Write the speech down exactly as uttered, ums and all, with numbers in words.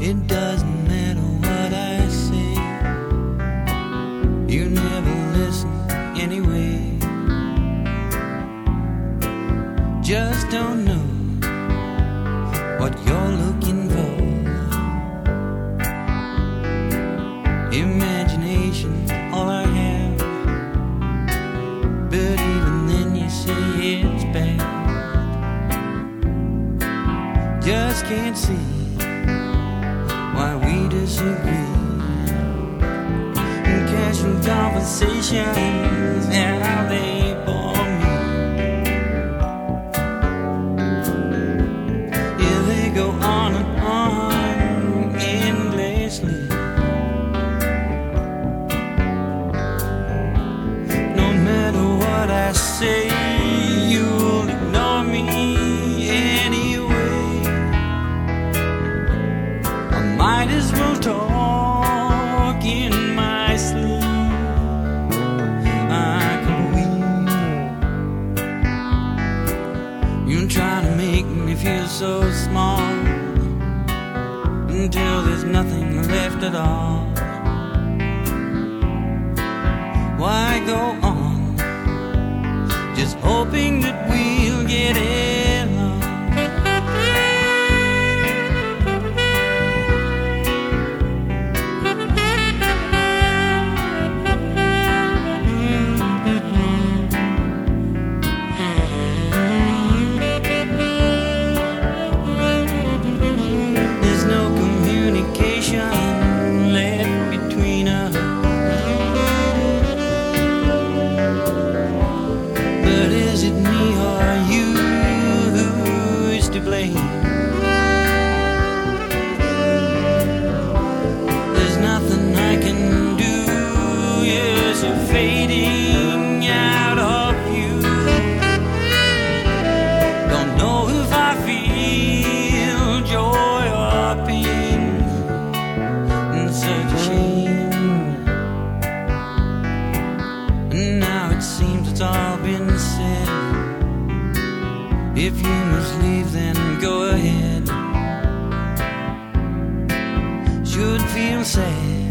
It doesn't matter what I say, you never listen anyway. Just don't know what you're looking for. Imagination's all I have, but even then you say it's bad. Just can't see why we disagree. Casual conversations, how they bore me. Yeah, they go on and on endlessly. No matter what I say, you'll ignore me anyway. I might as well talk in my sleep. I could weep. You're trying to make me feel so small until there's nothing left at all. Why go on just hoping that we'll get along? There's nothing I can do. Yes, you're fading out of view. Don't know if I feel joy or pain. It's such a shame. And now it seems it's all been said. If you must leave, then go ahead. Should feel sad